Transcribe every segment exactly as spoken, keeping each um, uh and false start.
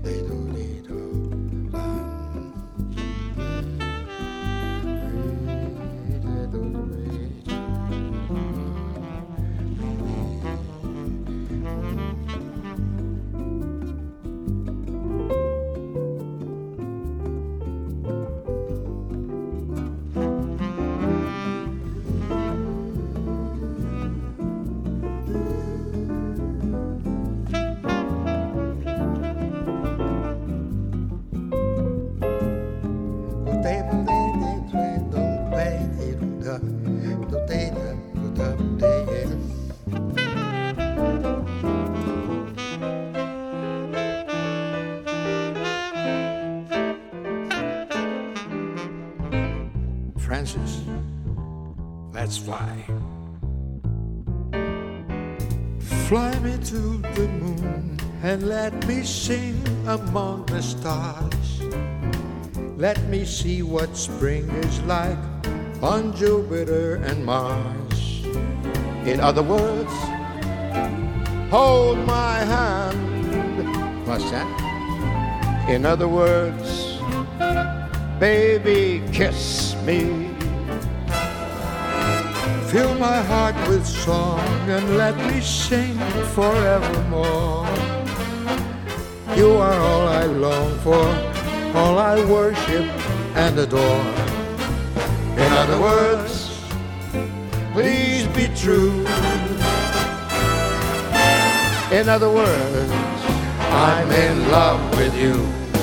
Francis, let's fly. Fly me to the moon and let me sing among the stars. Let me see what spring is like on Jupiter and Mars. In other words, hold my hand. What's that? In other words, baby, kiss me. Fill my heart with song and let me sing forevermore. You are all I long for, all I worship and adore. In other words, please be true. In other words, I'm in love with you.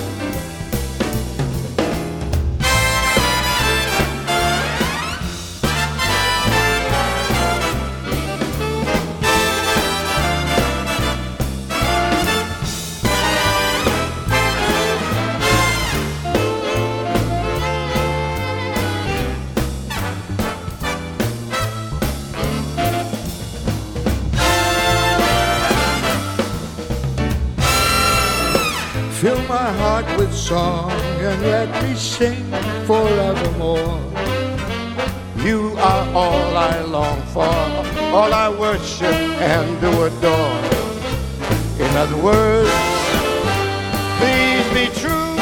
Fill my heart with song and let me sing forevermore. You are all I long for, all I worship and do adore. In other words, please be true.